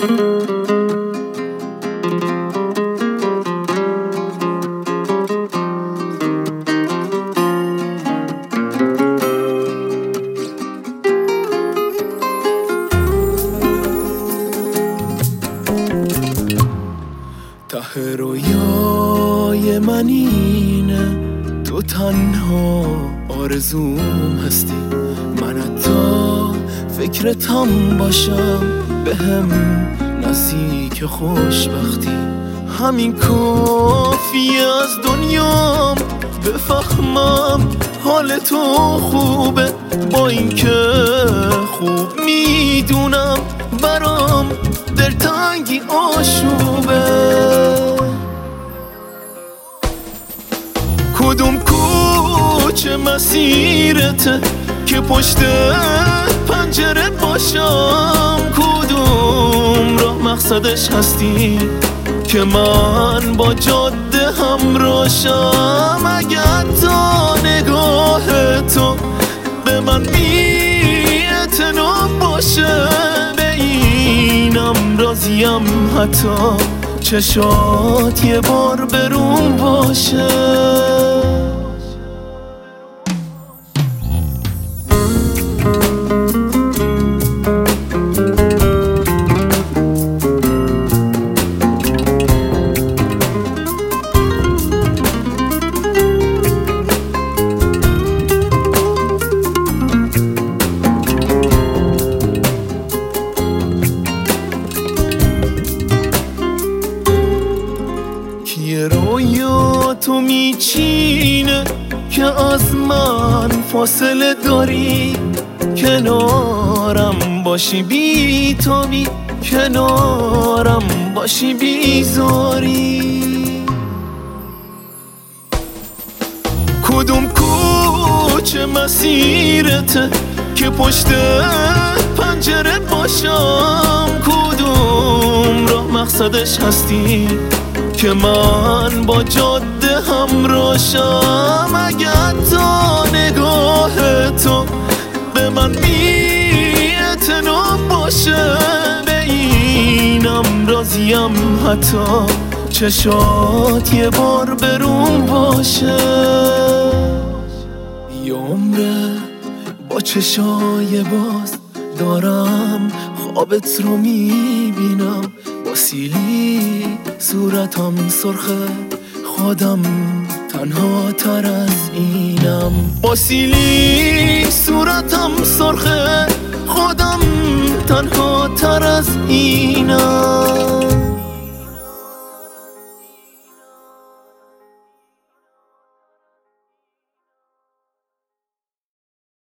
ته رویای من اینه تو تنها آرزوم هستی، من حتی فکرتم باشم بهم نزدیک خوشبختی. همین کافی از دنیام بفهمم حال تو خوبه، با اینکه خوب میدونم برام دلتنگی آشوبه. کدوم کوچه مسیرته که پشت پنجره باشم، کدوم راه مقصدش هستی که من با جاده همراشم. اگر تا نگاه تو به من بی‌اعتنا باشه، به اینم راضیم حتی چشات یه بار برون باشه. یه رویا تو میچینه که از من فاصله داری، کنارم باشی بی تو بی کنارم باشی بیزاری. کدوم کوچه مسیرته که پشت پنجره باشم، کدوم راه مقصدش هستی که من با جاده همراشم. اگر تا نگاه تو به من بی‌اعتنا باشه، به اینم راضیم حتی چشات یه بار برون باشه. یه عمره با چشای باز دارم خوابت رو میبینم، با سیلی صورتم سرخه خودم تنها تر از اینم. با سیلی صورتم سرخه خودم تنها تر از اینم.